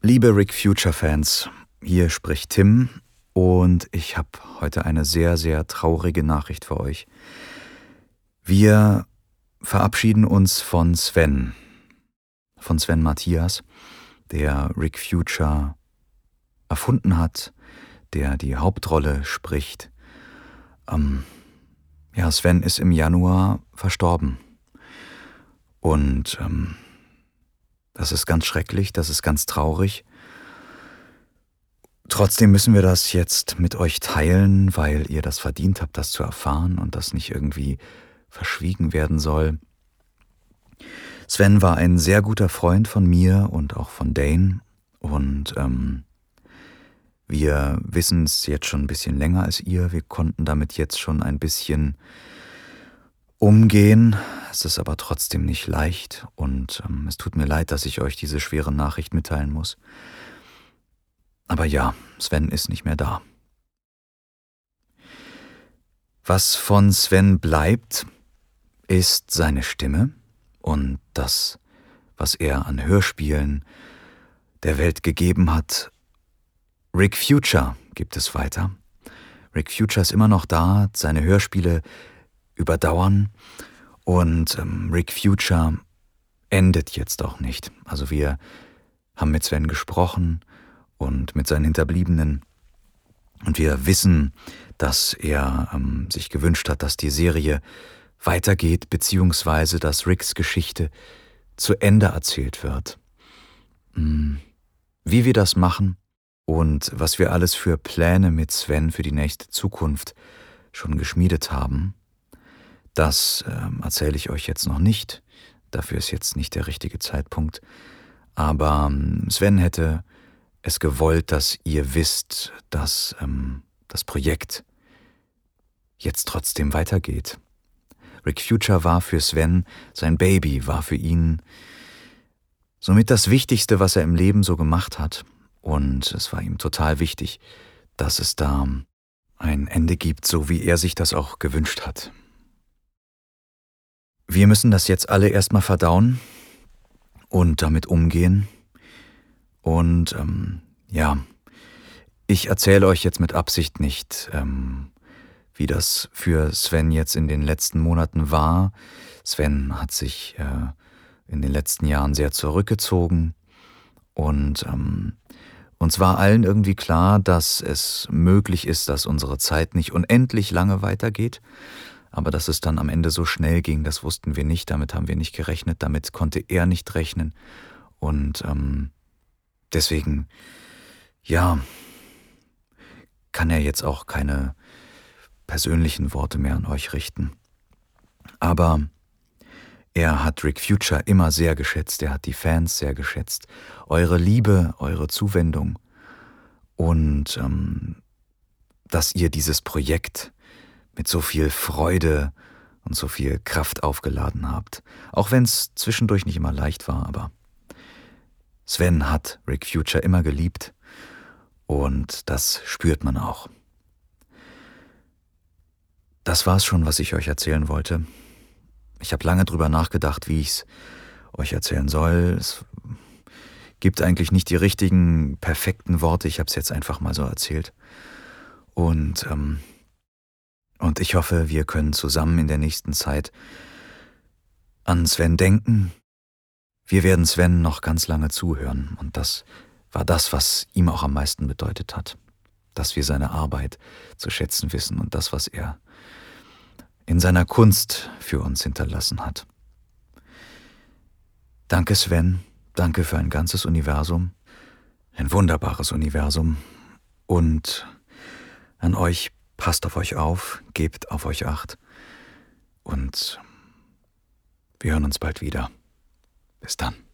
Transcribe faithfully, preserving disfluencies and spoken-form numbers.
Liebe Rick Future-Fans, hier spricht Tim und ich habe heute eine sehr, sehr traurige Nachricht für euch. Wir verabschieden uns von Sven, von Sven Matthias, der Rick Future erfunden hat, der die Hauptrolle spricht. Ähm, ja, Sven ist im Januar verstorben und ähm, das ist ganz schrecklich, das ist ganz traurig. Trotzdem müssen wir das jetzt mit euch teilen, weil ihr das verdient habt, das zu erfahren und das nicht irgendwie verschwiegen werden soll. Sven war ein sehr guter Freund von mir und auch von Dane und ähm, wir wissen es jetzt schon ein bisschen länger als ihr. Wir konnten damit jetzt schon ein bisschen umgehen. Es ist aber trotzdem nicht leicht und ähm, es tut mir leid, dass ich euch diese schwere Nachricht mitteilen muss. Aber ja, Sven ist nicht mehr da. Was von Sven bleibt, ist seine Stimme und das, was er an Hörspielen der Welt gegeben hat. Rick Future gibt es weiter. Rick Future ist immer noch da, seine Hörspiele überdauern und ähm, Rick Future endet jetzt auch nicht. Also wir haben mit Sven gesprochen und mit seinen Hinterbliebenen und wir wissen, dass er ähm, sich gewünscht hat, dass die Serie weitergeht, beziehungsweise dass Ricks Geschichte zu Ende erzählt wird. Wie wir das machen und was wir alles für Pläne mit Sven für die nächste Zukunft schon geschmiedet haben, das äh, erzähle ich euch jetzt noch nicht. Dafür ist jetzt nicht der richtige Zeitpunkt. Aber ähm, Sven hätte es gewollt, dass ihr wisst, dass ähm, das Projekt jetzt trotzdem weitergeht. Rick Future war für Sven sein Baby, war für ihn somit das Wichtigste, was er im Leben so gemacht hat. Und es war ihm total wichtig, dass es da ein Ende gibt, so wie er sich das auch gewünscht hat. Wir müssen das jetzt alle erstmal verdauen und damit umgehen. Und ähm, ja, ich erzähle euch jetzt mit Absicht nicht, ähm, wie das für Sven jetzt in den letzten Monaten war. Sven hat sich äh, in den letzten Jahren sehr zurückgezogen und ähm, uns war allen irgendwie klar, dass es möglich ist, dass unsere Zeit nicht unendlich lange weitergeht, aber dass es dann am Ende so schnell ging, das wussten wir nicht, damit haben wir nicht gerechnet, damit konnte er nicht rechnen und ähm, deswegen, ja, kann er jetzt auch keine persönlichen Worte mehr an euch richten. Aber er hat Rick Future immer sehr geschätzt, er hat die Fans sehr geschätzt, eure Liebe, eure Zuwendung und ähm, dass ihr dieses Projekt mit so viel Freude und so viel Kraft aufgeladen habt. Auch wenn es zwischendurch nicht immer leicht war, aber Sven hat Rick Future immer geliebt und das spürt man auch. Das war's schon, was ich euch erzählen wollte. Ich habe lange drüber nachgedacht, wie ich es euch erzählen soll. Es gibt eigentlich nicht die richtigen, perfekten Worte. Ich habe es jetzt einfach mal so erzählt. Und, ähm, und ich hoffe, wir können zusammen in der nächsten Zeit an Sven denken. Wir werden Sven noch ganz lange zuhören. Und das war das, was ihm auch am meisten bedeutet hat. Dass wir seine Arbeit zu schätzen wissen und das, was er in seiner Kunst für uns hinterlassen hat. Danke Sven, danke für ein ganzes Universum, ein wunderbares Universum und an euch, passt auf euch auf, gebt auf euch Acht und wir hören uns bald wieder. Bis dann.